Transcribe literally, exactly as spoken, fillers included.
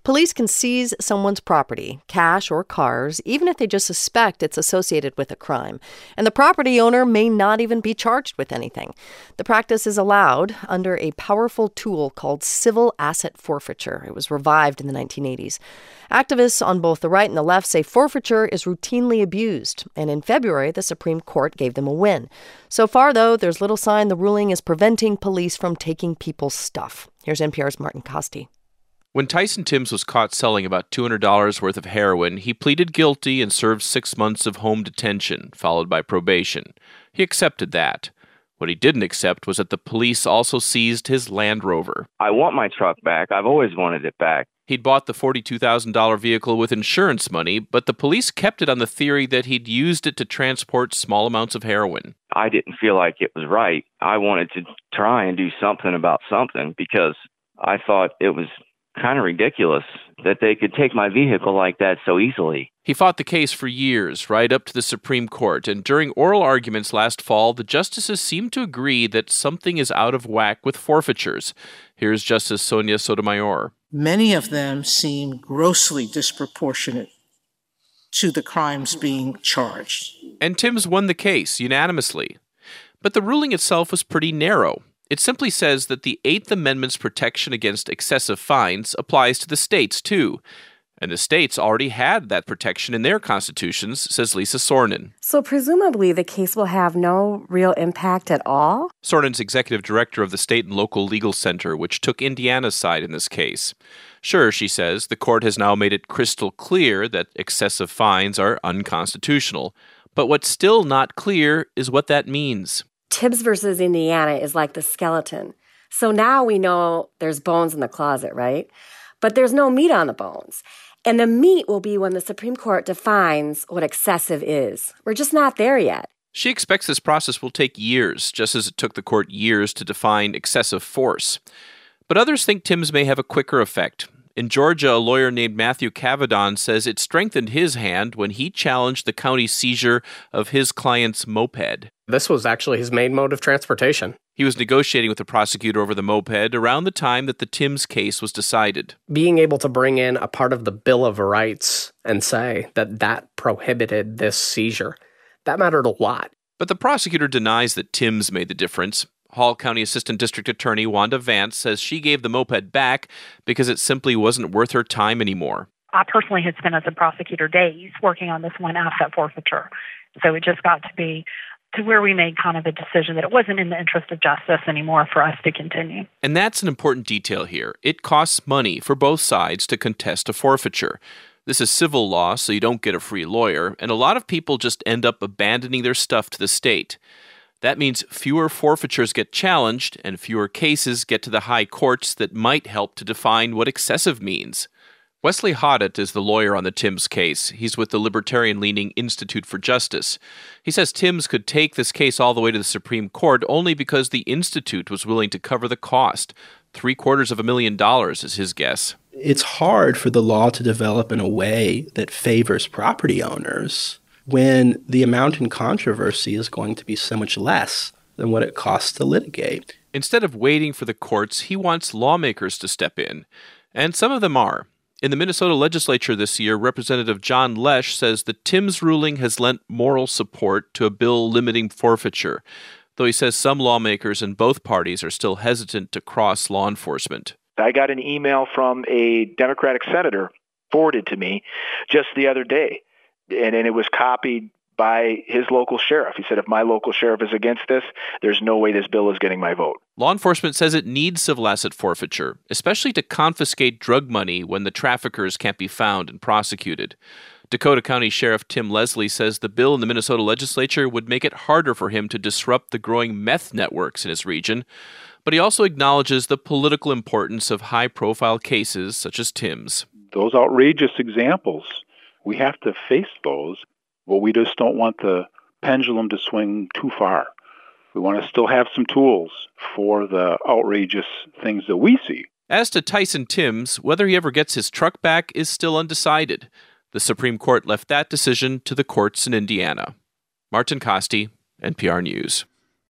Police can seize someone's property, cash or cars, even if they just suspect it's associated with a crime. And the property owner may not even be charged with anything. The practice is allowed under a powerful tool called civil asset forfeiture. It was revived in the nineteen eighties. Activists on both the right and the left say forfeiture is routinely abused. And in February, the Supreme Court gave them a win. So far, though, there's little sign the ruling is preventing police from taking people's stuff. Here's N P R's Martin Kaste. When Tyson Timbs was caught selling about two hundred dollars worth of heroin, he pleaded guilty and served six months of home detention, followed by probation. He accepted that. What he didn't accept was that the police also seized his Land Rover. I want my truck back. I've always wanted it back. He'd bought the forty-two thousand dollars vehicle with insurance money, but the police kept it on the theory that he'd used it to transport small amounts of heroin. I didn't feel like it was right. I wanted to try and do something about something because I thought it was kind of ridiculous that they could take my vehicle like that so easily. He fought the case for years, right up to the Supreme Court, and during oral arguments last fall, the justices seemed to agree that something is out of whack with forfeitures. Here's Justice Sonia Sotomayor. Many of them seem grossly disproportionate to the crimes being charged. And Timbs won the case unanimously. But the ruling itself was pretty narrow. It simply says that the Eighth Amendment's protection against excessive fines applies to the states, too. And the states already had that protection in their constitutions, says Lisa Sornin. So presumably the case will have no real impact at all? Sornin's executive director of the State and Local Legal Center, which took Indiana's side in this case. Sure, she says, the court has now made it crystal clear that excessive fines are unconstitutional. But what's still not clear is what that means. Tibbs versus Indiana is like the skeleton. So now we know there's bones in the closet, right? But there's no meat on the bones. And the meat will be when the Supreme Court defines what excessive is. We're just not there yet. She expects this process will take years, just as it took the court years to define excessive force. But others think Timbs may have a quicker effect. In Georgia, a lawyer named Matthew Cavadon says it strengthened his hand when he challenged the county seizure of his client's moped. This was actually his main mode of transportation. He was negotiating with the prosecutor over the moped around the time that the Timbs case was decided. Being able to bring in a part of the Bill of Rights and say that that prohibited this seizure, that mattered a lot. But the prosecutor denies that Timbs made the difference. Hall County Assistant District Attorney Wanda Vance says she gave the moped back because it simply wasn't worth her time anymore. I personally had spent as a prosecutor days working on this one asset forfeiture. So it just got to be to where we made kind of a decision that it wasn't in the interest of justice anymore for us to continue. And that's an important detail here. It costs money for both sides to contest a forfeiture. This is civil law, so you don't get a free lawyer, and a lot of people just end up abandoning their stuff to the state. That means fewer forfeitures get challenged and fewer cases get to the high courts that might help to define what excessive means. Wesley Hoddett is the lawyer on the Timbs case. He's with the libertarian-leaning Institute for Justice. He says Timbs could take this case all the way to the Supreme Court only because the Institute was willing to cover the cost. Three quarters of a million dollars is his guess. It's hard for the law to develop in a way that favors property owners when the amount in controversy is going to be so much less than what it costs to litigate. Instead of waiting for the courts, he wants lawmakers to step in. And some of them are. In the Minnesota legislature this year, Representative John Lesch says the Timbs ruling has lent moral support to a bill limiting forfeiture, though he says some lawmakers in both parties are still hesitant to cross law enforcement. I got an email from a Democratic senator forwarded to me just the other day, and, and it was copied by his local sheriff. He said, if my local sheriff is against this, there's no way this bill is getting my vote. Law enforcement says it needs civil asset forfeiture, especially to confiscate drug money when the traffickers can't be found and prosecuted. Dakota County Sheriff Tim Leslie says the bill in the Minnesota legislature would make it harder for him to disrupt the growing meth networks in his region. But he also acknowledges the political importance of high-profile cases such as Timbs. Those outrageous examples, we have to face those. But we just don't want the pendulum to swing too far. We want to still have some tools for the outrageous things that we see. As to Tyson Timbs, whether he ever gets his truck back is still undecided. The Supreme Court left that decision to the courts in Indiana. Martin Kaste, N P R News.